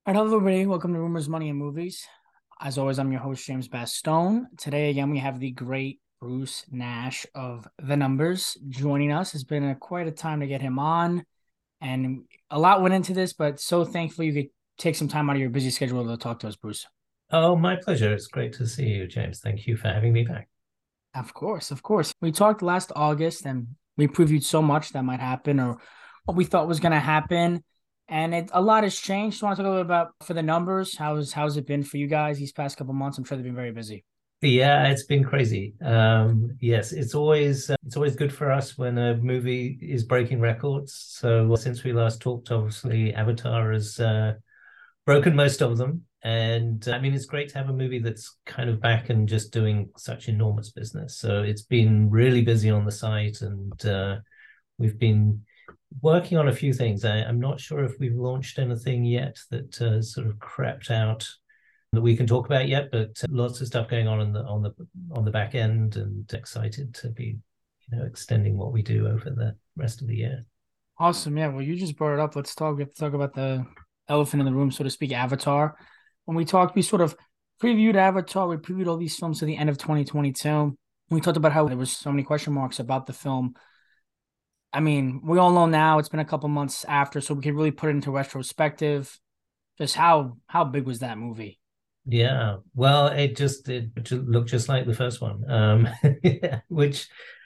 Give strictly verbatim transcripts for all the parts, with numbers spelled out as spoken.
All right, hello everybody. Welcome to Rumors, Money, and Movies. As always, I'm your host, James Bastone. Today, again, we have the great Bruce Nash of The Numbers joining us. It's been a, quite a time to get him on, and a lot went into this, but so thankful you could take some time out of your busy schedule to talk to us, Bruce. Oh, my pleasure. It's great to see you, James. Thank you for having me back. Of course, of course. We talked last August, and we previewed so much that might happen or what we thought was going to happen. And it, a lot has changed. So I want to talk a little bit about for the numbers. How's how's it been for you guys these past couple months? I'm sure they've been very busy. Yeah, it's been crazy. Um, yes, it's always uh, it's always good for us when a movie is breaking records. So since we last talked, obviously Avatar has uh, broken most of them, and uh, I mean it's great to have a movie that's kind of back and just doing such enormous business. So it's been really busy on the site, and uh, we've been working on a few things. I, I'm not sure if we've launched anything yet that uh, sort of crept out that we can talk about yet, but lots of stuff going on in the on the on the back end, and excited to be, you know, extending what we do over the rest of the year. Awesome. Yeah. Well, you just brought it up. Let's talk. We have to talk about the elephant in the room, so to speak, Avatar. When we talked, we sort of previewed Avatar. We previewed all these films to the end of twenty twenty-two. We talked about how there was so many question marks about the film. I mean, we all know now it's been a couple months after, so we can really put it into retrospective. Just how how big was that movie? Yeah, well, it just it looked just like the first one, um, which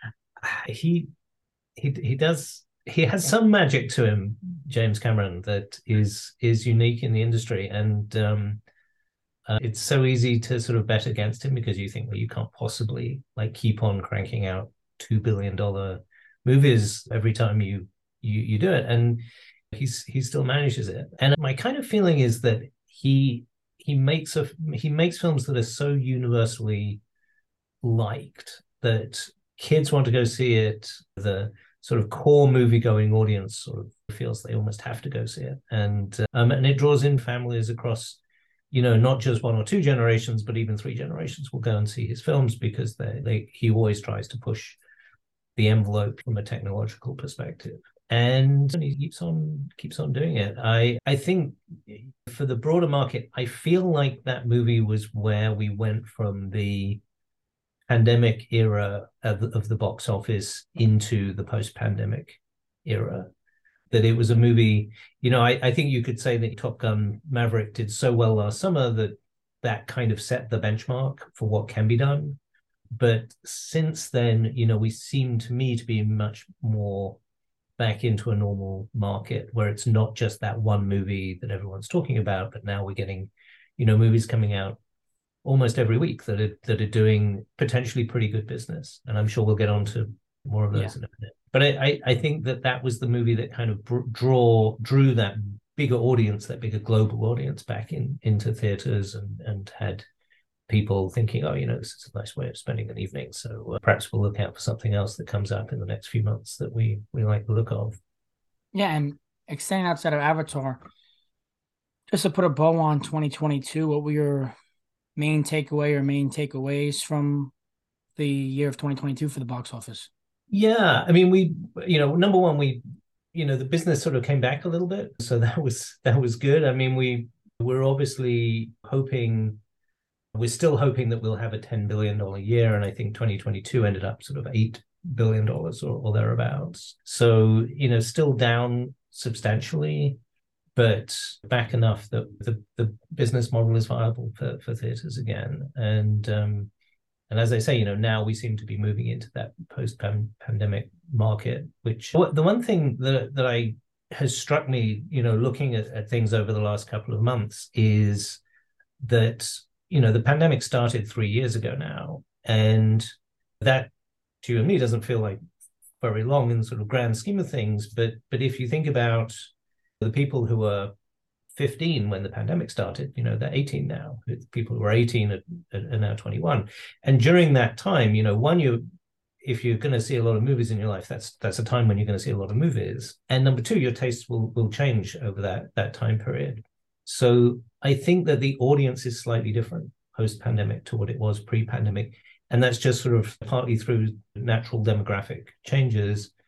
he he he does. He has some magic to him, James Cameron, that is is unique in the industry, and um, uh, it's so easy to sort of bet against him because you think, well, you can't possibly like keep on cranking out two billion dollar movies every time you you you do it, and he's he still manages it. And my kind of feeling is that he he makes a he makes films that are so universally liked that kids want to go see it. The sort of core movie going audience sort of feels they almost have to go see it, and um, and it draws in families across, you know, not just one or two generations, but even three generations will go and see his films because they, they he always tries to push the envelope from a technological perspective. And he keeps on keeps on doing it. I I think for the broader market, I feel like that movie was where we went from the pandemic era of, of the box office into the post-pandemic era. That it was a movie, you know, I, I think you could say that Top Gun Maverick did so well last summer that that kind of set the benchmark for what can be done. But since then, you know, we seem to me to be much more back into a normal market where it's not just that one movie that everyone's talking about, but now we're getting, you know, movies coming out almost every week that are that are doing potentially pretty good business. And I'm sure we'll get on to more of Yeah. those in a minute. But I, I, I think that that was the movie that kind of draw drew that bigger audience, that bigger global audience back in into theaters, and and had people thinking, oh, you know, this is a nice way of spending an evening. So uh, perhaps we'll look out for something else that comes up in the next few months that we we like the look of. Yeah. And extending outside of Avatar, just to put a bow on twenty twenty-two, what were your main takeaway or main takeaways from the year of twenty twenty-two for the box office? Yeah, I mean, we, you know, number one, we, you know, the business sort of came back a little bit, so that was that was good. I mean, we we're obviously hoping, we're still hoping that we'll have a ten billion dollar year, and I think twenty twenty-two ended up sort of eight billion dollars or, or thereabouts. So, you know, still down substantially, but back enough that the the business model is viable for for theaters again. And um, and as I say, you know, now we seem to be moving into that post-pandemic market, which the one thing that that I has struck me, you know, looking at, at things over the last couple of months is that, you know, the pandemic started three years ago now, and that to you and me doesn't feel like very long in the sort of grand scheme of things. But but if you think about the people who were fifteen when the pandemic started, you know, they're eighteen now. People who are eighteen are, are now twenty-one. And during that time, you know, one, you if you're going to see a lot of movies in your life, that's that's a time when you're going to see a lot of movies. And number two, your tastes will will change over that that time period. So I think that the audience is slightly different post-pandemic to what it was pre-pandemic. And that's just sort of partly through natural demographic changes,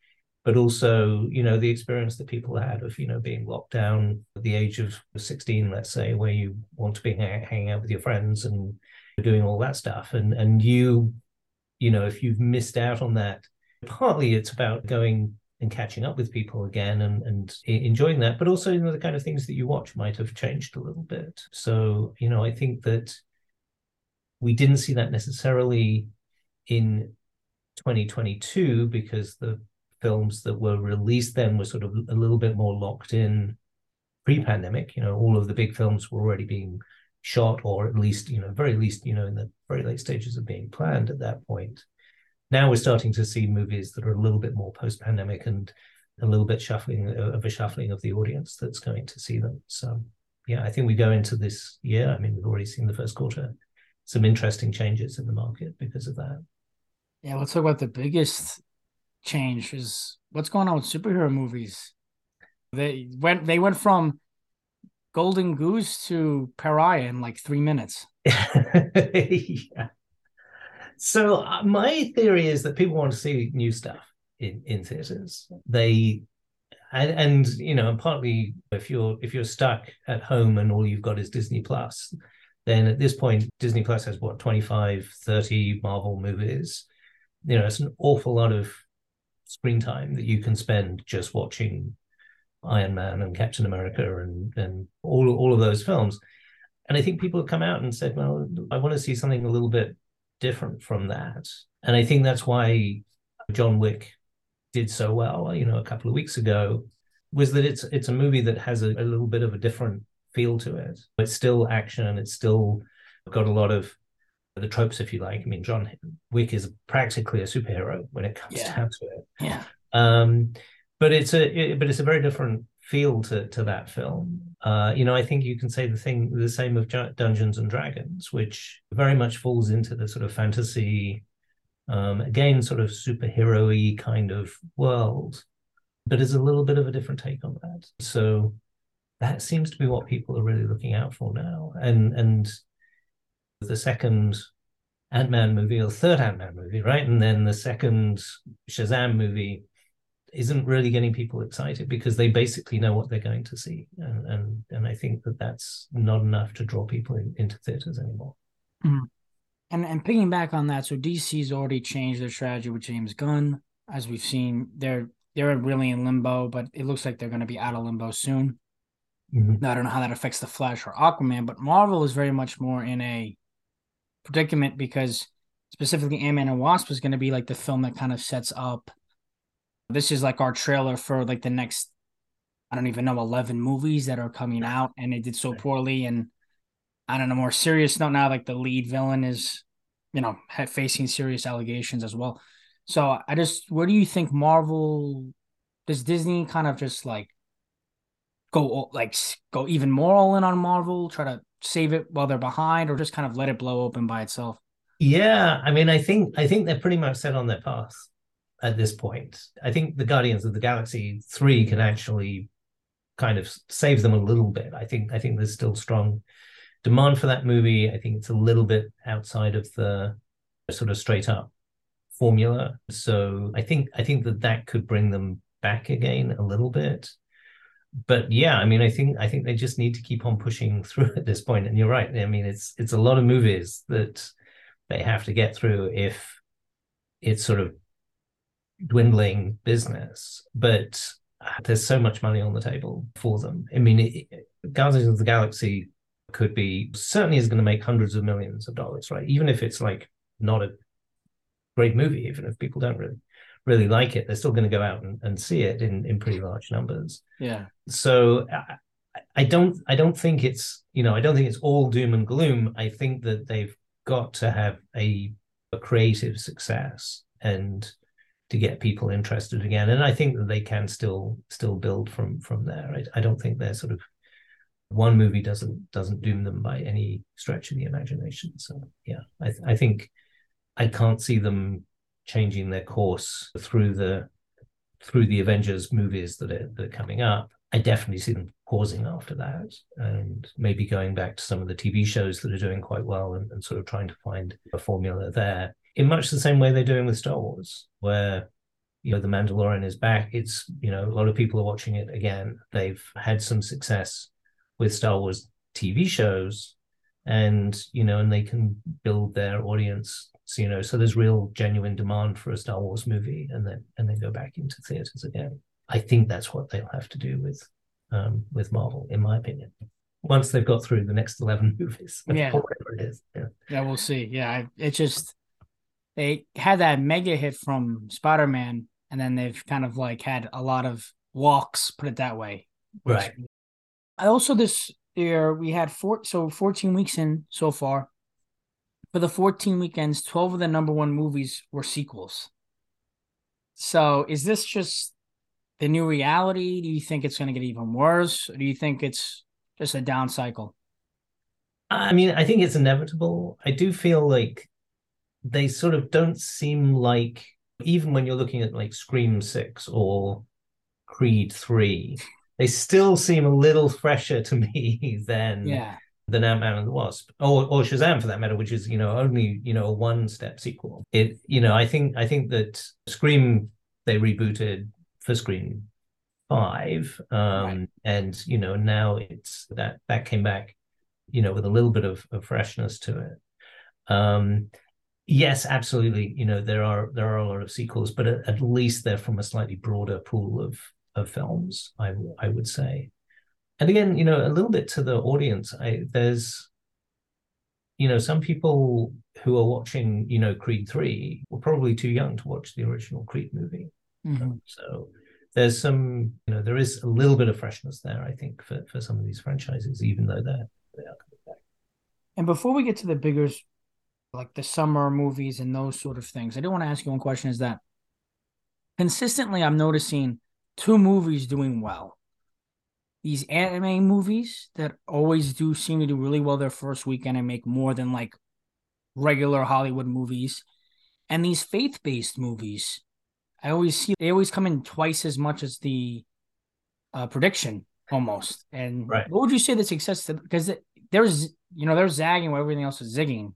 but also, you know, the experience that people had of, you know, being locked down at the age of sixteen, let's say, where you want to be hang- hanging out with your friends and doing all that stuff. And and you, you know, if you've missed out on that, partly it's about going and catching up with people again and, and enjoying that, but also, you know, the kind of things that you watch might have changed a little bit. So, you know, I think that we didn't see that necessarily in twenty twenty-two because the films that were released then were sort of a little bit more locked in pre-pandemic. You know, all of the big films were already being shot, or at least, you know, very least, you know, in the very late stages of being planned at that point. Now we're starting to see movies that are a little bit more post-pandemic and a little bit shuffling of a shuffling of the audience that's going to see them. So, yeah, I think we go into this year. I mean, we've already seen the first quarter, some interesting changes in the market because of that. Yeah, let's talk about the biggest change is what's going on with superhero movies. They went they went from Golden Goose to Pariah in like three minutes. Yeah. So uh, my theory is that people want to see new stuff in in theaters. They and, and you know, and partly if you're if you're stuck at home and all you've got is Disney Plus, then at this point Disney Plus has what, twenty-five, thirty Marvel movies. You know, it's an awful lot of screen time that you can spend just watching Iron Man and Captain America and and all all of those films. And I think people have come out and said, well, I want to see something a little bit different from that. And I think that's why John Wick did so well, you know, a couple of weeks ago, was that it's it's a movie that has a, a little bit of a different feel to it. It's still action. It's still got a lot of the tropes, if you like. I mean, John Wick is practically a superhero when it comes Yeah. down to it. Yeah. Um, but it's a it, but it's a very different feel to to that film. Uh, you know, I think you can say the thing the same of Dungeons and Dragons, which very much falls into the sort of fantasy, um, again, sort of superhero-y kind of world, but is a little bit of a different take on that. So that seems to be what people are really looking out for now. And and the second Ant-Man movie, or the third Ant-Man movie, right? And then the second Shazam movie isn't really getting people excited because they basically know what they're going to see. And and, and I think that that's not enough to draw people in, into theaters anymore. Mm-hmm. And and picking back on that, so D C's already changed their strategy with James Gunn. As we've seen, they're they're really in limbo, but it looks like they're going to be out of limbo soon. Mm-hmm. Now, I don't know how that affects the Flash or Aquaman, but Marvel is very much more in a predicament because specifically Ant-Man and Wasp is going to be like the film that kind of sets up. This is like our trailer for like the next, I don't even know, eleven movies that are coming out, and it did so poorly. And I don't know, more serious note now, like the lead villain is, you know, facing serious allegations as well. So I just, where do you think Marvel, does Disney kind of just like go like go even more all in on Marvel, try to save it while they're behind, or just kind of let it blow open by itself? Yeah, I mean, I think I think they're pretty much set on their path at this point. I think the Guardians of the Galaxy three can actually kind of save them a little bit. I think I think there's still strong demand for that movie. I think it's a little bit outside of the sort of straight up formula. So I think I think that that could bring them back again a little bit. But yeah, I mean, I think I think they just need to keep on pushing through at this point. And you're right. I mean, it's it's a lot of movies that they have to get through if it's sort of dwindling business. But there's so much money on the table for them. I mean, it, Guardians of the Galaxy could be certainly is going to make hundreds of millions of dollars, right? Even if it's like not a great movie, even if people don't really really like it, they're still going to go out and, and see it in, in pretty large numbers. Yeah. So I, I don't I don't think it's, you know, I don't think it's all doom and gloom. I think that they've got to have a, a creative success and to get people interested again. And I think that they can still still build from from there. I, I don't think they're sort of one movie doesn't doesn't doom them by any stretch of the imagination. So yeah, I I think I can't see them changing their course through the through the Avengers movies that are, that are coming up. I definitely see them pausing after that and maybe going back to some of the T V shows that are doing quite well and, and sort of trying to find a formula there in much the same way they're doing with Star Wars, where, you know, The Mandalorian is back. It's, you know, a lot of people are watching it again. They've had some success with Star Wars T V shows, and, you know, and they can build their audience. So, you know, so there's real genuine demand for a Star Wars movie, and then and then go back into theaters again. I think that's what they'll have to do with um, with Marvel, in my opinion, once they've got through the next eleven movies, Yeah, or whatever it is. Yeah, yeah, we'll see. Yeah, it just they had that mega hit from Spider-Man, and then they've kind of like had a lot of walks, put it that way. Which right. I also this year we had four, so fourteen weeks in so far. For the fourteen weekends, twelve of the number one movies were sequels. So is this just the new reality? Do you think it's going to get even worse? Or do you think it's just a down cycle? I mean, I think it's inevitable. I do feel like they sort of don't seem like, even when you're looking at like Scream six or Creed three, they still seem a little fresher to me than Yeah. than Ant-Man and the Wasp, or or Shazam for that matter, which is, you know, only, you know, a one-step sequel. It, you know, I think I think that Scream, they rebooted for Scream five, um, Right. and, you know, now it's that that came back, you know, with a little bit of, of freshness to it. Um, yes, absolutely. You know, there are there are a lot of sequels, but at, at least they're from a slightly broader pool of of films, I I would say. And again, you know, a little bit to the audience. I there's, you know, some people who are watching, you know, Creed three were probably too young to watch the original Creed movie. Mm-hmm. Um, so there's some, you know, there is a little bit of freshness there, I think, for for some of these franchises, even though they're they are coming back. And before we get to the bigger, like the summer movies and those sort of things, I do want to ask you one question: is that consistently I'm noticing two movies doing well. These anime movies that always do seem to do really well their first weekend and make more than like regular Hollywood movies. And these faith-based movies, I always see they always come in twice as much as the uh, prediction almost. And Right. what would you say the success to, because there's, you know, they're zagging while everything else is zigging.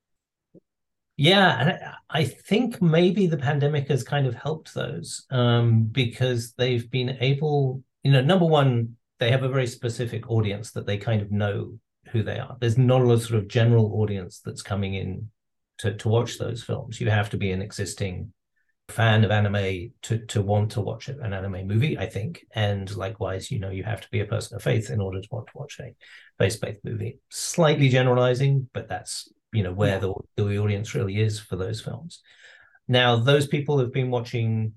Yeah, and I, I think maybe the pandemic has kind of helped those, um, because they've been able, you know, number one, they have a very specific audience that they kind of know who they are. There's not a sort of general audience that's coming in to, to watch those films. You have to be an existing fan of anime to to want to watch an anime movie, I think. And likewise, you know, you have to be a person of faith in order to want to watch a faith-based movie. Slightly generalizing, but that's, you know, where Yeah. the, the audience really is for those films. Now, those people have been watching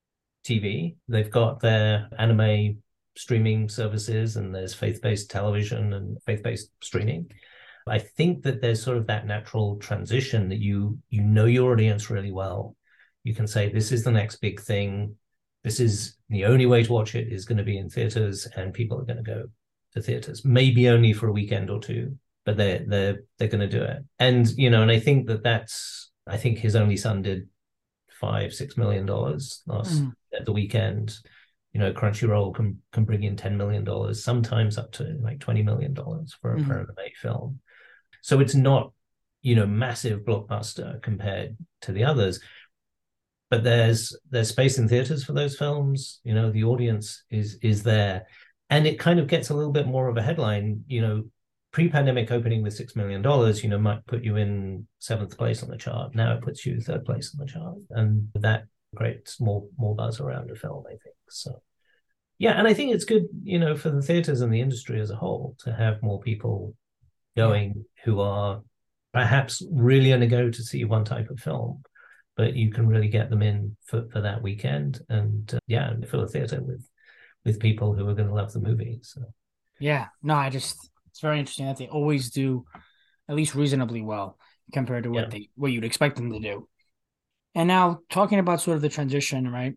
T V. They've got their anime streaming services, and there's faith-based television and faith-based streaming. I think that there's sort of that natural transition that you you know your audience really well. You can say, this is the next big thing. This is the only way to watch it is going to be in theaters, and people are going to go to theaters, maybe only for a weekend or two, but they're they're they're going to do it. And, you know, and I think that that's, I think His Only Son did five six million dollars last Mm. at the weekend. You know, Crunchyroll can can bring in ten million dollars, sometimes up to like twenty million dollars for mm-hmm. for an anime film. So it's not, you know, massive blockbuster compared to the others, but there's there's space in theaters for those films. You know, the audience is is there, and it kind of gets a little bit more of a headline. You know, pre-pandemic opening with six million dollars, you know, might put you in seventh place on the chart. Now it puts you third place on the chart, and that creates more more buzz around a film, I think. So yeah, and I think it's good, you know, for the theaters and the industry as a whole to have more people going, yeah, who are perhaps really only go to see one type of film, but you can really get them in for, for that weekend, and uh, yeah, and fill a theater with with people who are going to love the movie. So yeah, no, I just, it's very interesting that they always do at least reasonably well compared to what yeah. they what you'd expect them to do. And now talking about sort of the transition, right?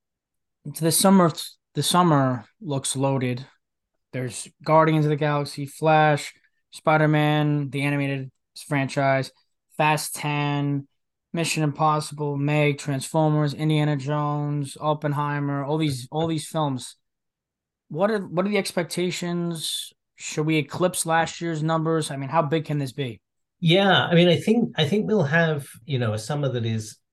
The summer the summer looks loaded. There's Guardians of the Galaxy, Flash, Spider-Man, the animated franchise, Fast ten, Mission Impossible, Meg, Transformers, Indiana Jones, Oppenheimer, all these all these films. What are what are the expectations? Should we eclipse last year's numbers? I mean, how big can this be? Yeah, I mean, I think I think we'll have, you know, a summer that is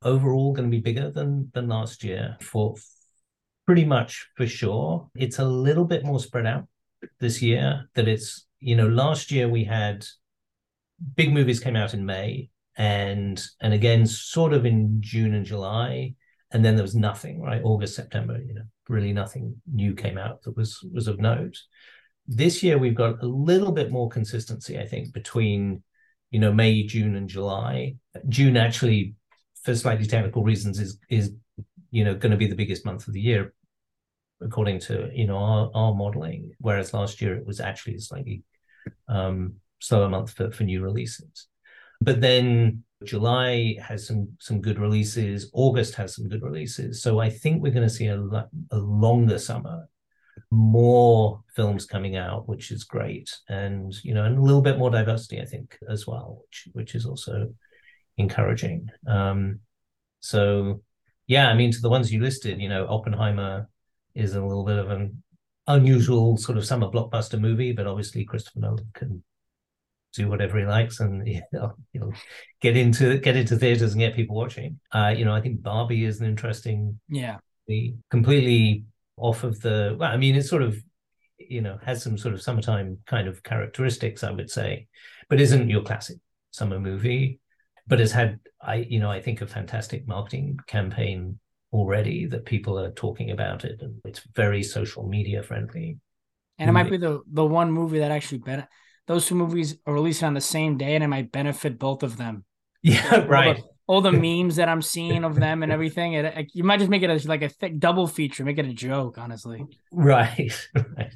overall going to be bigger than than last year for pretty much for sure. It's a little bit more spread out this year. That it's, you know, last year we had big movies came out in May and and again sort of in June and July, and then there was nothing, right? August, September, you know, really nothing new came out that was was of note. This year we've got a little bit more consistency, I think, between, you know, May, June, and July. June actually, for slightly technical reasons, is is you know going to be the biggest month of the year, according to, you know, our, our modeling. Whereas last year it was actually a slightly um, slower month for, for new releases. But then July has some some good releases. August has some good releases. So I think we're going to see a, a longer summer, more films coming out, which is great, and you know, and a little bit more diversity, I think, as well, which which is also encouraging. Um, so, yeah, I mean, to the ones you listed, you know, Oppenheimer is a little bit of an unusual sort of summer blockbuster movie, but obviously Christopher Nolan can do whatever he likes, and you know, you know get into get into theaters and get people watching. Uh, you know, I think Barbie is an interesting, Yeah, completely off of the, well, I mean, it's sort of, you know, has some sort of summertime kind of characteristics, I would say, but isn't your classic summer movie, but has had, I, you know, I think a fantastic marketing campaign already that people are talking about it, and it's very social media friendly. and it might be the the one movie that actually ben- those two movies are released on the same day, and it might benefit both of them. Yeah, all right. The, all the memes that I'm seeing of them and everything, it, it, you might just make it as like a thick double feature, make it a joke, honestly. Right, right.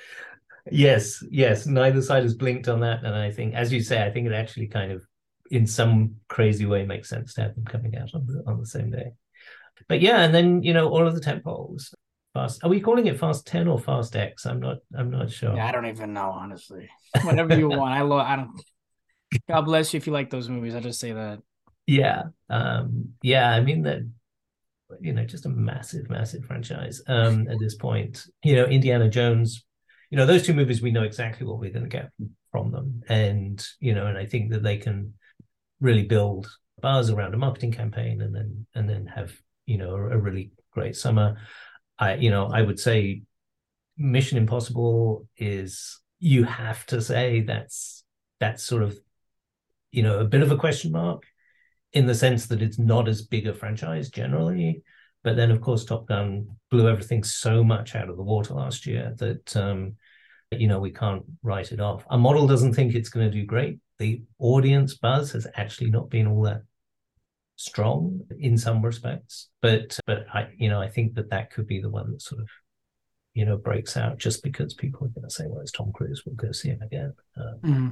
Yes, yes. Neither side has blinked on that, and I think, as you say, I think it actually kind of, in some crazy way, makes sense to have them coming out on the on the same day. But yeah, and then, you know, all of the tentpoles. Fast. Are we calling it Fast ten or Fast X? I'm not. I'm not sure. Yeah, I don't even know, honestly. Whatever you want. I love. I don't. God bless you if you like those movies. I just say that. Yeah, um, yeah. I mean that. You know, just a massive, massive franchise. Um, at this point, you know, Indiana Jones. You know, those two movies, we know exactly what we're going to get from them, and you know, and I think that they can really build buzz around a marketing campaign, and then and then have, you know, a, a really great summer. I, you know, I would say Mission Impossible is, you have to say that's that's sort of, you know, a bit of a question mark, in the sense that it's not as big a franchise generally. But then, of course, Top Gun blew everything so much out of the water last year that, um, you know, we can't write it off. Our model doesn't think it's going to do great. The audience buzz has actually not been all that strong in some respects. But, but I, you know, I think that that could be the one that sort of, you know, breaks out, just because people are going to say, well, it's Tom Cruise, we'll go see him again. Um, mm-hmm.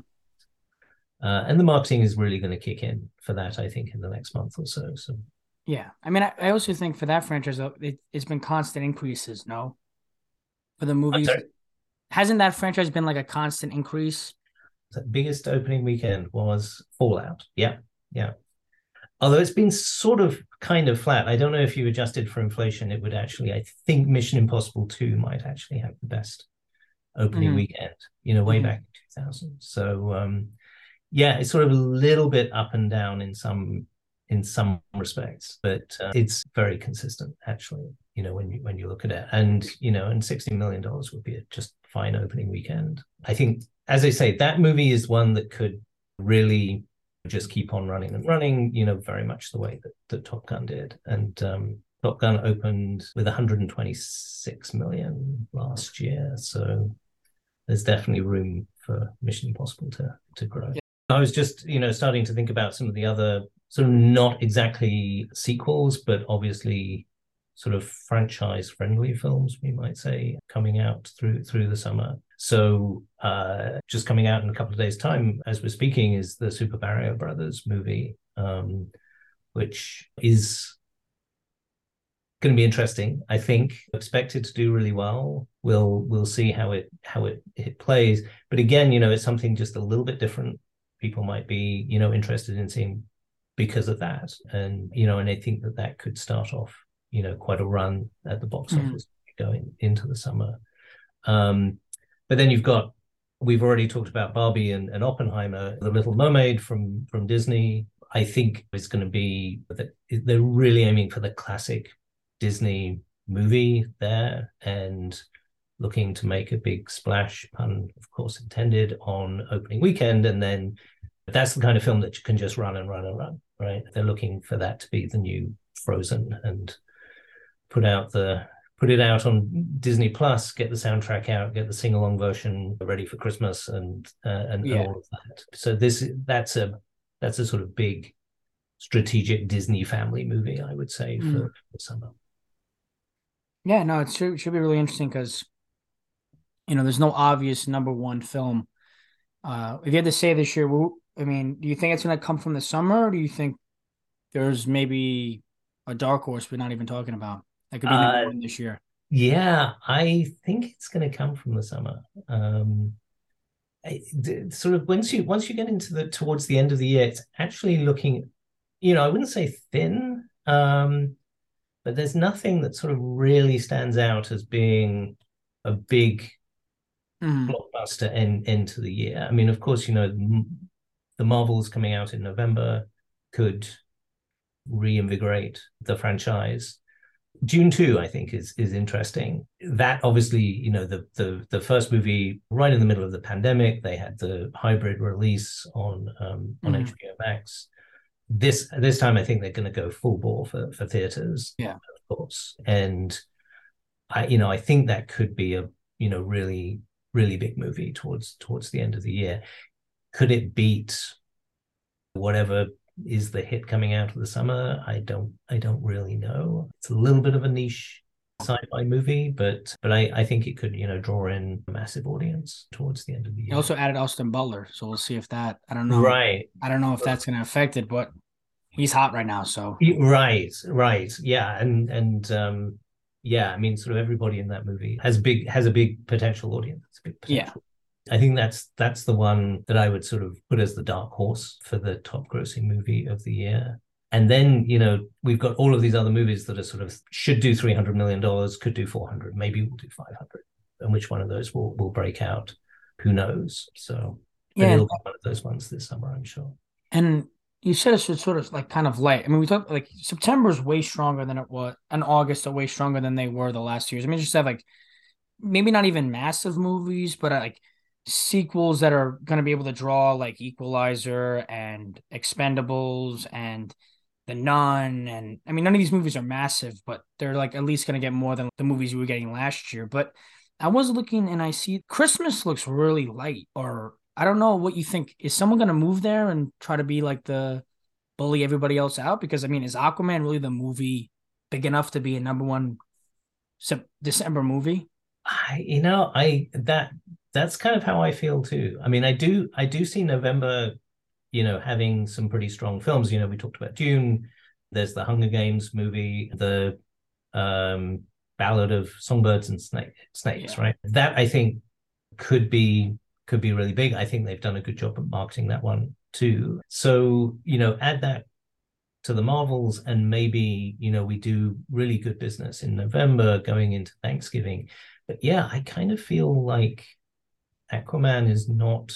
Uh, and the marketing is really going to kick in for that, I think, in the next month or so. So, yeah, I mean, I, I also think for that franchise, it, it's been constant increases. No, for the movies, hasn't that franchise been like a constant increase? The biggest opening weekend was Fallout. Yeah, yeah. Although it's been sort of kind of flat. I don't know if you adjusted for inflation, it would actually, I think Mission Impossible two might actually have the best opening mm-hmm. weekend, you know, way mm-hmm. back in two thousand. So, um, yeah, it's sort of a little bit up and down in some in some respects, but uh, it's very consistent, actually, you know, when you when you look at it. And, you know, and sixty million dollars would be a just fine opening weekend. I think, as I say, that movie is one that could really just keep on running and running, you know, very much the way that, that Top Gun did. And um, Top Gun opened with one hundred twenty-six million last year. So there's definitely room for Mission Impossible to, to grow. Yeah. I was just, you know, starting to think about some of the other sort of not exactly sequels, but obviously sort of franchise-friendly films, we might say, coming out through through the summer. So uh, just coming out in a couple of days' time, as we're speaking, is the Super Mario Brothers movie, um, which is going to be interesting. I think expected to do really well. We'll we'll see how it how it, it plays. But again, you know, it's something just a little bit different. People might be, you know, interested in seeing because of that, and you know, and I think that that could start off, you know, quite a run at the box mm-hmm. office going into the summer. Um, but then you've got, we've already talked about Barbie and, and Oppenheimer, The Little Mermaid from from Disney. I think it's going to be that they're really aiming for the classic Disney movie there and looking to make a big splash, pun of course intended, on opening weekend. And then that's the kind of film that you can just run and run and run, right? They're looking for that to be the new Frozen and put out the put it out on Disney Plus, get the soundtrack out, get the sing along version ready for Christmas, and uh, and, yeah. and all of that. So this that's a that's a sort of big strategic Disney family movie, I would say, for, mm. for summer. Yeah, no, it should, it should be really interesting because, you know, there's no obvious number one film. Uh, if you had to say this year, I mean, do you think it's going to come from the summer, or do you think there's maybe a dark horse we're not even talking about that could be number uh, one this year? Yeah, I think it's going to come from the summer. Um, I, sort of once you once you get into the towards the end of the year, it's actually looking, you know, I wouldn't say thin, um, but there's nothing that sort of really stands out as being a big mm. blockbuster end into the year. I mean, of course, you know, the Marvels coming out in November could reinvigorate the franchise. Dune two, I think, is is interesting. That obviously, you know, the the the first movie right in the middle of the pandemic, they had the hybrid release on um, on mm. H B O Max. This this time, I think they're going to go full bore for for theaters, yeah, of course. And I, you know, I think that could be a you know really really big movie towards towards the end of the year. Could it beat whatever is the hit coming out of the summer? I don't I don't really know. It's a little bit of a niche sci-fi movie, but but I, I think it could, you know, draw in a massive audience towards the end of the year. He also added Austin Butler, so we'll see if that I don't know. Right. I don't know if that's gonna affect it, but he's hot right now, so right, right. Yeah. And and um yeah, I mean sort of everybody in that movie has big has a big potential audience. It's a big potential. Yeah. I think that's that's the one that I would sort of put as the dark horse for the top grossing movie of the year. And then, you know, we've got all of these other movies that are sort of should do three hundred million dollars, could do four hundred, maybe we'll do five hundred. And which one of those will, will break out? Who knows? So yeah, it'll be one of those ones this summer, I'm sure. And you said it should sort of like kind of light. I mean, we talked like September is way stronger than it was, and August are way stronger than they were the last two years. I mean, just have like maybe not even massive movies, but like sequels that are going to be able to draw like Equalizer and Expendables and The Nun. And I mean, none of these movies are massive, but they're like at least going to get more than the movies we were getting last year. But I was looking and I see Christmas looks really light, or I don't know what you think. Is someone going to move there and try to be like the bully everybody else out? Because I mean, is Aquaman really the movie big enough to be a number one December movie? I, you know, I, that, that's kind of how I feel too. I mean, I do, I do see November, you know, having some pretty strong films. You know, we talked about Dune. There's the Hunger Games movie, the um, Ballad of Songbirds and Snake, Snakes, yeah. right? That I think could be could be really big. I think they've done a good job of marketing that one too. So, you know, add that to the Marvels, and maybe, you know, we do really good business in November going into Thanksgiving. But yeah, I kind of feel like Aquaman is not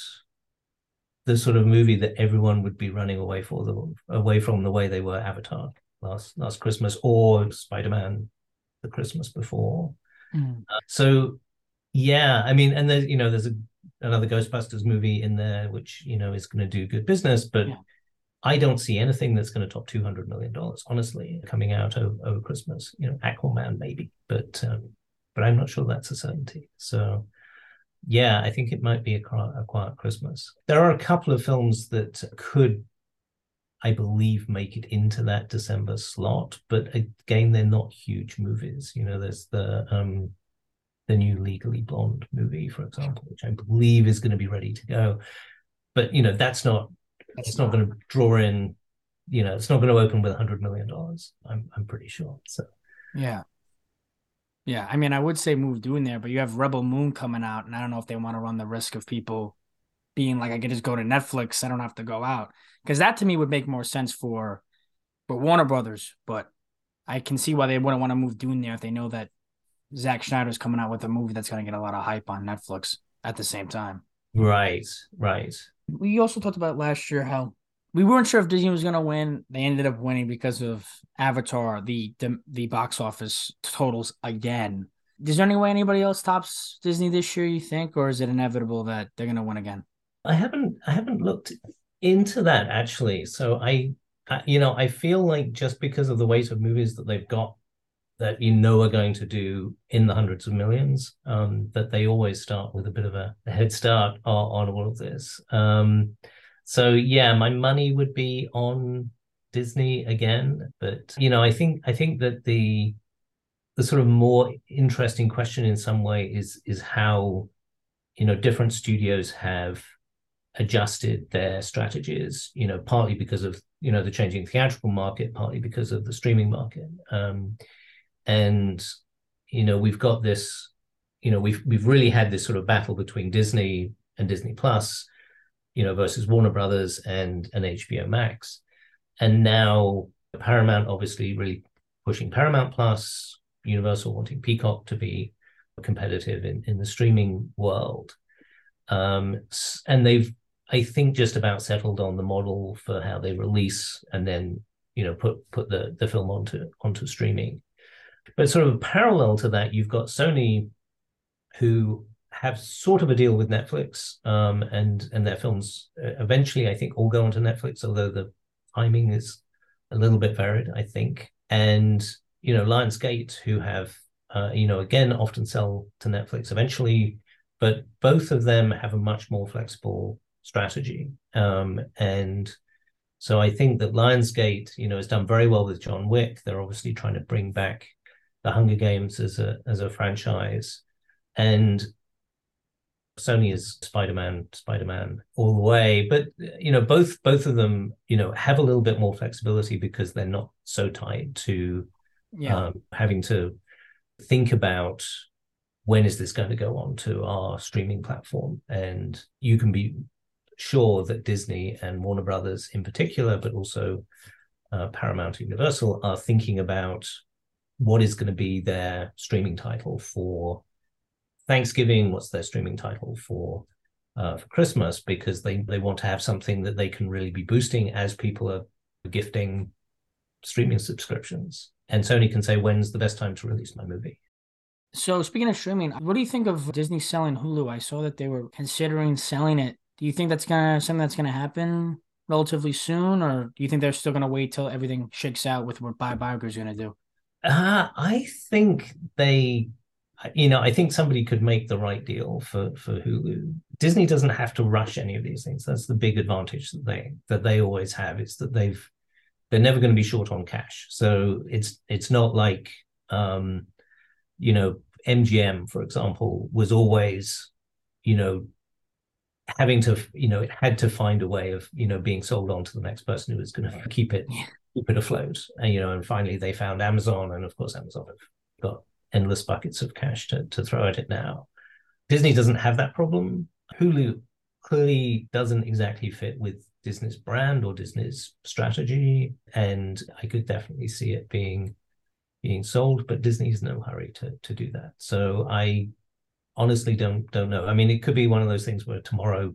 the sort of movie that everyone would be running away for the away from the way they were Avatar last last Christmas, or Spider-Man the Christmas before. Mm. Uh, so yeah, I mean, and there's, you know, there's a, another Ghostbusters movie in there which, you know, is going to do good business, but yeah. I don't see anything that's going to top two hundred million dollars, honestly, coming out over, over Christmas. You know, Aquaman maybe, but um, but I'm not sure that's a certainty. So yeah, I think it might be a, a quiet Christmas. There are a couple of films that could, I believe, make it into that December slot, but again, they're not huge movies. You know, there's the um, the new Legally Blonde movie, for example, which I believe is going to be ready to go. But, you know, that's not, it's not going to draw in, you know, it's not going to open with one hundred million dollars. I'm I'm pretty sure. So yeah. Yeah, I mean, I would say move Dune there, but you have Rebel Moon coming out, and I don't know if they want to run the risk of people being like, I could just go to Netflix, I don't have to go out. Because that to me would make more sense for, for Warner Brothers, but I can see why they wouldn't want to move Dune there if they know that Zack Snyder's coming out with a movie that's going to get a lot of hype on Netflix at the same time. Right, right. We also talked about last year how we weren't sure if Disney was going to win. They ended up winning because of Avatar, the, the the box office totals again. Is there any way anybody else tops Disney this year, you think, or is it inevitable that they're going to win again? I haven't I haven't looked into that actually. So I, I you know I feel like just because of the weight of movies that they've got that you know are going to do in the hundreds of millions, um, that they always start with a bit of a, a head start on, on all of this. Um, so yeah, my money would be on Disney again, but you know I think I think that the the sort of more interesting question in some way is is how you know different studios have adjusted their strategies, you know, partly because of, you know, the changing theatrical market, partly because of the streaming market. Um, and, you know, we've got this, you know, we've we've really had this sort of battle between Disney and Disney Plus, you know, versus Warner Brothers and, and H B O Max. And now Paramount obviously really pushing Paramount Plus, Universal wanting Peacock to be competitive in, in the streaming world. Um, and they've, I think, just about settled on the model for how they release and then, you know, put put the the film onto onto streaming. But sort of parallel to that, you've got Sony, who have sort of a deal with Netflix, um, and and their films eventually, I think, all go onto Netflix, although the timing is a little bit varied, I think. And you know, Lionsgate, who have, uh, you know, again, often sell to Netflix eventually, but both of them have a much more flexible strategy. Um, and so I think that Lionsgate, you know, has done very well with John Wick. They're obviously trying to bring back the Hunger Games as a as a franchise, and Sony is Spider-Man, Spider-Man all the way. But you know, both both of them, you know, have a little bit more flexibility because they're not so tied to Yeah. um, having to think about when is this going to go on to our streaming platform. And you can be sure that Disney and Warner Brothers in particular, but also uh, Paramount and Universal, are thinking about what is going to be their streaming title for Thanksgiving, what's their streaming title for uh, for Christmas, because they, they want to have something that they can really be boosting as people are gifting streaming subscriptions. And Sony can say, when's the best time to release my movie? So speaking of streaming, what do you think of Disney selling Hulu? I saw that they were considering selling it. Do you think that's gonna something that's gonna happen relatively soon, or do you think they're still gonna wait till everything shakes out with what Bob Iger's gonna do? Uh, I think they, you know, I think somebody could make the right deal for for Hulu. Disney doesn't have to rush any of these things. That's the big advantage that they that they always have. It's that they've they're never going to be short on cash. So it's it's not like um, you know, M G M, for example, was always, you know, having to, you know, it had to find a way of, you know, being sold on to the next person who was going to keep it Yeah. keep it afloat. And, you know, and finally they found Amazon, and of course Amazon have got endless buckets of cash to, to throw at it now. Disney doesn't have that problem. Hulu clearly doesn't exactly fit with Disney's brand or Disney's strategy, and I could definitely see it being being sold, but Disney's no hurry to to do that. So I honestly don't don't know. I mean, it could be one of those things where tomorrow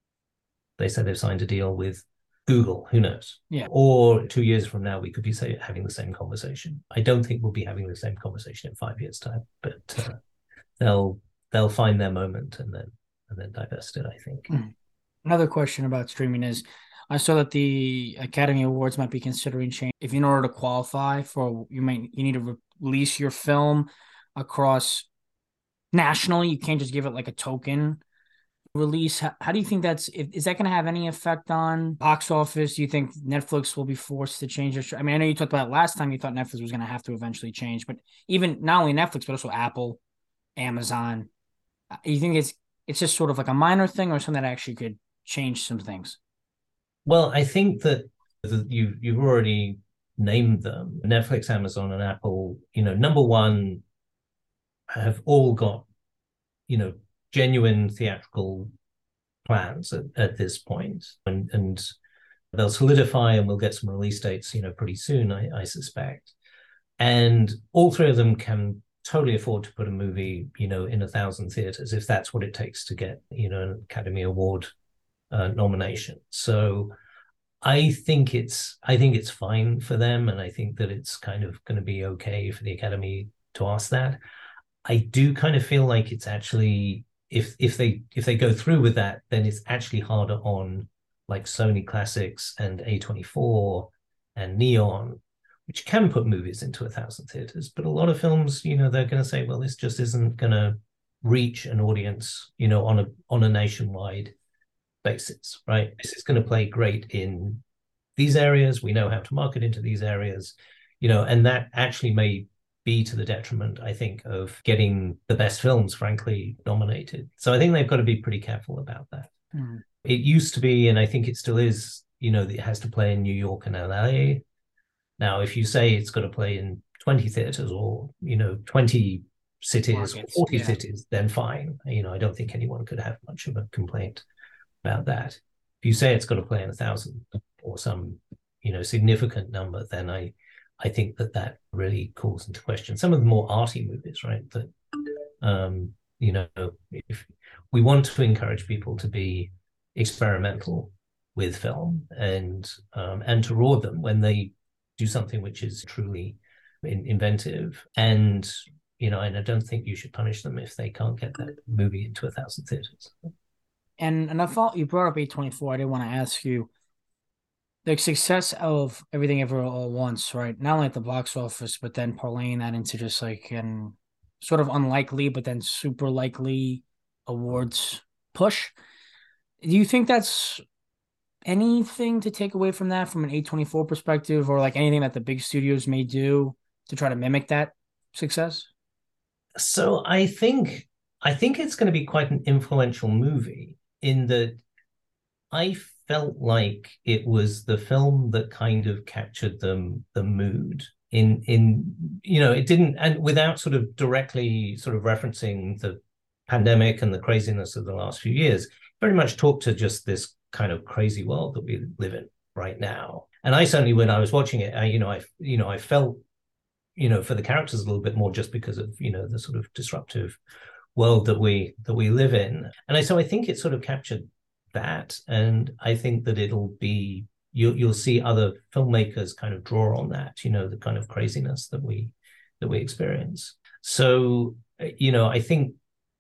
they say they've signed a deal with Google. Who knows? Yeah. Or two years from now, we could be say, having the same conversation. I don't think we'll be having the same conversation in five years' time, but uh, they'll they'll find their moment and then and then divest it, I think. Another question about streaming is, I saw that the Academy Awards might be considering change. If in order to qualify for, you might you need to re- release your film across nationally. You can't just give it like a token release. How, how do you think that's, if, is that going to have any effect on box office? Do you think Netflix will be forced to change their? I mean, I know you talked about it last time. You thought Netflix was going to have to eventually change, but even not only Netflix, but also Apple, Amazon. uh, You think it's it's just sort of like a minor thing, or something that actually could change some things? Well, I think that you you've already named them. Netflix, Amazon, and Apple, you know, number one, have all got, you know, genuine theatrical plans at, at this point. And and they'll solidify, and we'll get some release dates, you know, pretty soon, I, I suspect. And all three of them can totally afford to put a movie, you know, in a thousand theaters if that's what it takes to get, you know, an Academy Award uh, nomination. So I think it's I think it's fine for them, and I think that it's kind of going to be okay for the Academy to ask that. I do kind of feel like it's actually if if they if they go through with that, then it's actually harder on like Sony Classics and A twenty-four and Neon, which can put movies into a thousand theaters. But a lot of films, you know, they're going to say, well, this just isn't going to reach an audience, you know, on a on a nationwide basis, right? This is going to play great in these areas. We know how to market into these areas, you know, and that actually may be to the detriment, I think, of getting the best films, frankly, nominated. So I think they've got to be pretty careful about that. Mm. It used to be, and I think it still is, you know, it has to play in New York and L A. Now, if you say it's got to play in twenty theaters or, you know, twenty cities Markets, or forty yeah. cities, then fine. You know, I don't think anyone could have much of a complaint about that. If you say it's got to play in a thousand or some, you know, significant number, then I, I think that that really calls into question some of the more arty movies, right? That, um, you know, if we want to encourage people to be experimental with film and um, and to reward them when they do something which is truly in, inventive, and you know, and I don't think you should punish them if they can't get that movie into a thousand theaters. And and I thought you brought up A twenty-four. I did want to ask you the success of Everything Ever All at Once, right? Not only at the box office, but then parlaying that into just like an sort of unlikely, but then super likely awards push. Do you think that's anything to take away from that from an A twenty-four perspective, or like anything that the big studios may do to try to mimic that success? So I think I think it's going to be quite an influential movie in that I felt like it was the film that kind of captured the, the mood in in you know, it didn't, and without sort of directly sort of referencing the pandemic and the craziness of the last few years, very much talked to just this kind of crazy world that we live in right now. And I certainly, when I was watching it, I, you know, I you know, I felt, you know, for the characters a little bit more just because of, you know, the sort of disruptive world that we that we live in. And I so I think it sort of captured that, and I think that it'll be you'll you'll see other filmmakers kind of draw on that, you know, the kind of craziness that we that we experience. So, you know, I think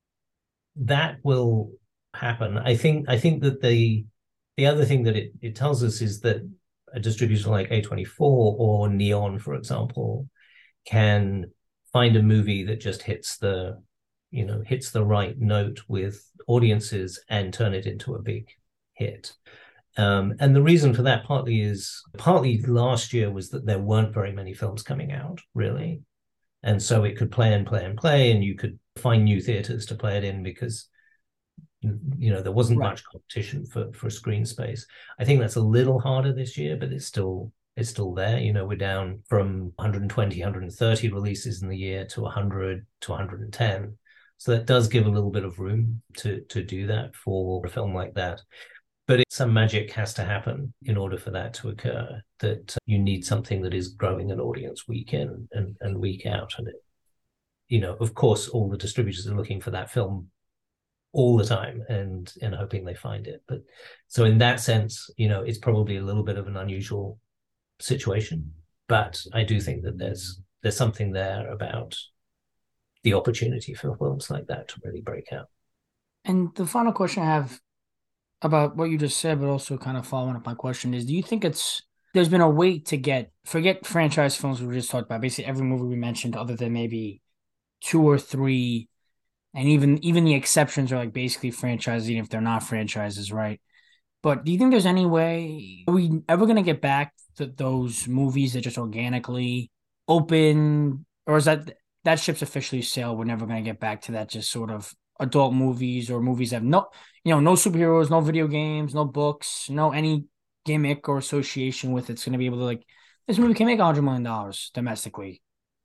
that will happen. I think I think that the the other thing that it, it tells us is that a distributor like A twenty-four or Neon, for example, can find a movie that just hits the, you know, hits the right note with audiences and turn it into a big hit. Um, and the reason for that partly is, partly last year was that there weren't very many films coming out, really. And so it could play and play and play, and you could find new theaters to play it in because, you know, there wasn't right. much competition for, for screen space. I think that's a little harder this year, but it's still it's still there. You know, we're down from one hundred twenty, one hundred thirty releases in the year to one hundred to one hundred ten. So that does give a little bit of room to to do that for a film like that. But it, some magic has to happen in order for that to occur, that uh, you need something that is growing an audience week in and, and week out. And, it, you know, of course, all the distributors are looking for that film all the time and, and hoping they find it. But so in that sense, you know, it's probably a little bit of an unusual situation. But I do think that there's there's something there about the opportunity for films like that to really break out. And the final question I have about what you just said, but also kind of following up my question is, do you think it's, there's been a wait to get, forget franchise films we just talked about, basically every movie we mentioned other than maybe two or three, and even even the exceptions are like basically franchises, even if they're not franchises, right? But do you think there's any way, are we ever going to get back to those movies that just organically open, or is that, that ship's officially sailed? We're never going to get back to that just sort of adult movies or movies that have no, you know, no superheroes, no video games, no books, no any gimmick or association with it. It's going to be able to, like, this movie can make a hundred million dollars domestically.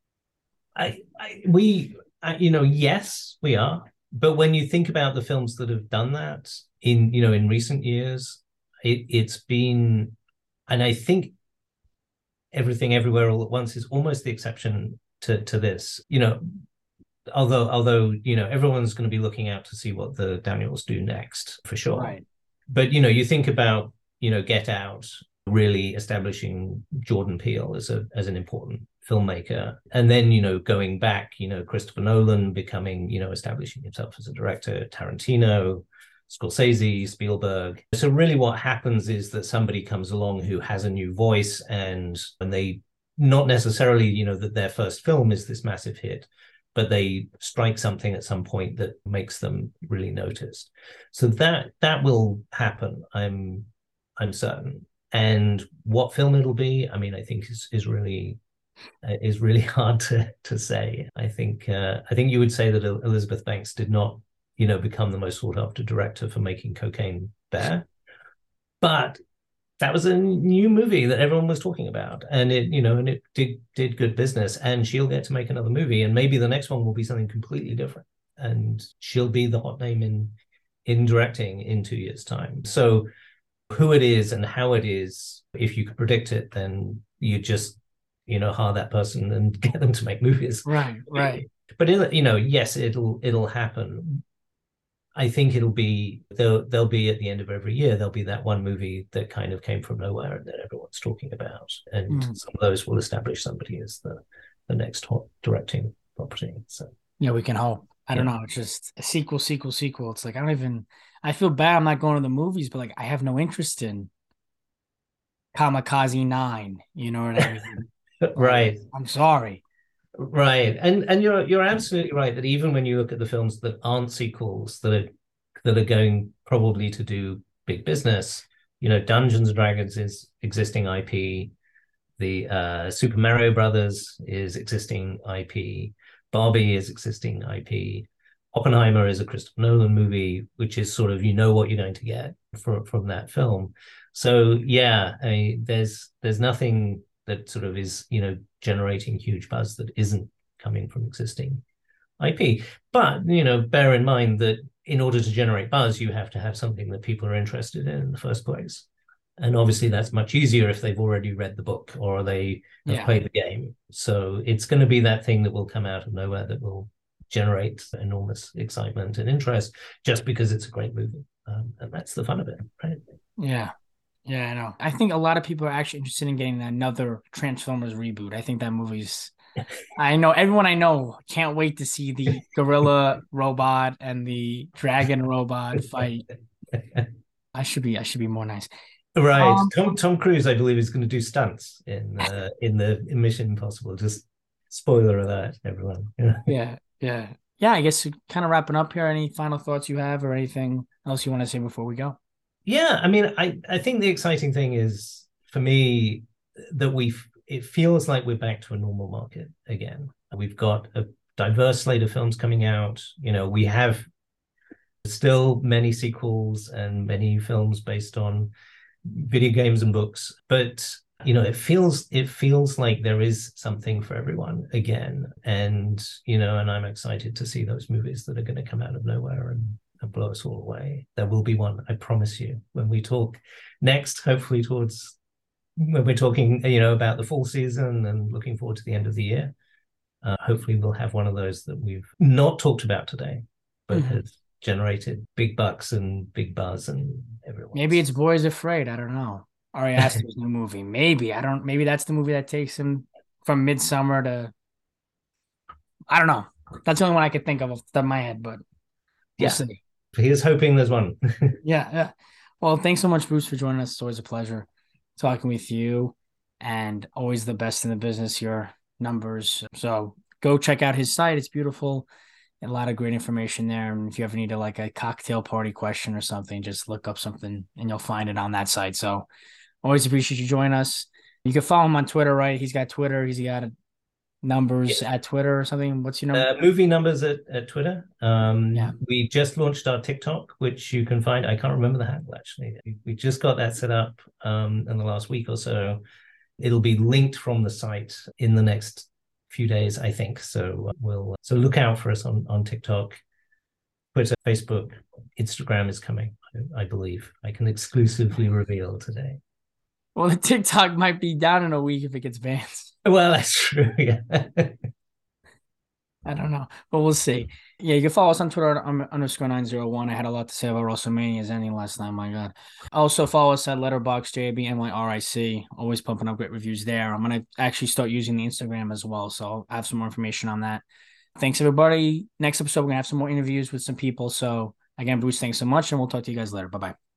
I, I we, I, you know, yes, we are. But when you think about the films that have done that in, you know, in recent years, it, it's been, and I think Everything Everywhere All at Once is almost the exception to to this. You know, although although you know, everyone's going to be looking out to see what the Daniels do next for sure. Right. But you know, you think about, you know, Get Out really establishing Jordan Peele as a as an important filmmaker. And then, you know, going back, you know, Christopher Nolan becoming, you know, establishing himself as a director, Tarantino, Scorsese, Spielberg. So really what happens is that somebody comes along who has a new voice, and and they not necessarily, you know, that their first film is this massive hit, but they strike something at some point that makes them really noticed. So that that will happen. I'm I'm certain. And what film it'll be, I mean, I think is is really is really hard to to say. I think uh, I think you would say that Elizabeth Banks did not, you know, become the most sought after director for making Cocaine Bear, but that was a new movie that everyone was talking about, and it, you know, and it did did good business, and she'll get to make another movie, and maybe the next one will be something completely different, and she'll be the hot name in in directing in two years' time. So who it is and how it is, if you could predict it, then you just, you know, hire that person and get them to make movies. Right, right. But it, you know, yes, it'll it'll happen. I think it'll be there'll there'll be at the end of every year there'll be that one movie that kind of came from nowhere and that everyone's talking about, and mm. some of those will establish somebody as the the next hot directing property. So yeah, we can hope. I don't yeah. know. It's just a sequel, sequel, sequel. It's like I don't even. I feel bad. I'm not going to the movies, but like I have no interest in Kamikaze Nine. You know what I mean? Right. I'm sorry. Right, and and you're you're absolutely right that even when you look at the films that aren't sequels, that are that are going probably to do big business, you know, Dungeons and Dragons is existing I P, the uh, Super Mario Brothers is existing I P, Barbie is existing I P, Oppenheimer is a Christopher Nolan movie, which is sort of, you know what you're going to get from from that film. So yeah, I mean, there's there's nothing that sort of is, you know, generating huge buzz that isn't coming from existing I P. But, you know, bear in mind that in order to generate buzz, you have to have something that people are interested in in the first place. And obviously that's much easier if they've already read the book or they have yeah. played the game. So it's going to be that thing that will come out of nowhere that will generate enormous excitement and interest just because it's a great movie. Um, and that's the fun of it, right? Yeah. Yeah, I know. I think a lot of people are actually interested in getting another Transformers reboot. I think that movie's I know everyone I know can't wait to see the gorilla robot and the dragon robot fight. I should be I should be more nice. Right. Um, Tom Tom Cruise, I believe, is going to do stunts in uh, in the in Mission Impossible. Just spoiler alert, everyone. Yeah, yeah. Yeah, I guess kind of wrapping up here. Any final thoughts you have or anything else you want to say before we go? Yeah, I mean, I, I think the exciting thing is, for me, that we it feels like we're back to a normal market again. We've got a diverse slate of films coming out. You know, we have still many sequels and many films based on video games and books, but you know, it feels it feels like there is something for everyone again. And you know, and I'm excited to see those movies that are going to come out of nowhere and and blow us all away. There will be one, I promise you, when we talk next, hopefully towards when we're talking, you know, about the fall season and looking forward to the end of the year. Uh, hopefully we'll have one of those that we've not talked about today, but mm-hmm. has generated big bucks and big buzz and everyone. Maybe it's Boys Afraid. I don't know. Ari Aster's new movie. Maybe. I don't maybe that's the movie that takes him from Midsummer to I don't know. That's the only one I could think of off the top of my head, but we'll yeah. see. Here's hoping there's one. yeah, yeah. Well, thanks so much, Bruce, for joining us. It's always a pleasure talking with you, and always the best in the business, your numbers. So go check out his site. It's beautiful. A lot of great information there. And if you ever need a, like a cocktail party question or something, just look up something and you'll find it on that site. So always appreciate you joining us. You can follow him on Twitter, right? He's got Twitter. He's got a numbers yeah. at Twitter or something. What's your number? Uh, movie numbers at, at Twitter. Um, yeah. We just launched our TikTok, which you can find. I can't remember the handle actually. We, we just got that set up um, in the last week or so. It'll be linked from the site in the next few days, I think. So we'll so look out for us on on TikTok, Twitter, Facebook, Instagram is coming. I, I believe I can exclusively reveal today. Well, the TikTok might be down in a week if it gets banned. Well, that's true. Yeah. I don't know, but we'll see. Yeah, you can follow us on Twitter um, underscore nine zero one. I had a lot to say about WrestleMania's ending last night. My God. Also follow us at Letterboxd J B N Y R I C. Always pumping up great reviews there. I'm gonna actually start using the Instagram as well, so I'll have some more information on that. Thanks everybody. Next episode we're gonna have some more interviews with some people. So again, Bruce, thanks so much, and we'll talk to you guys later. Bye bye.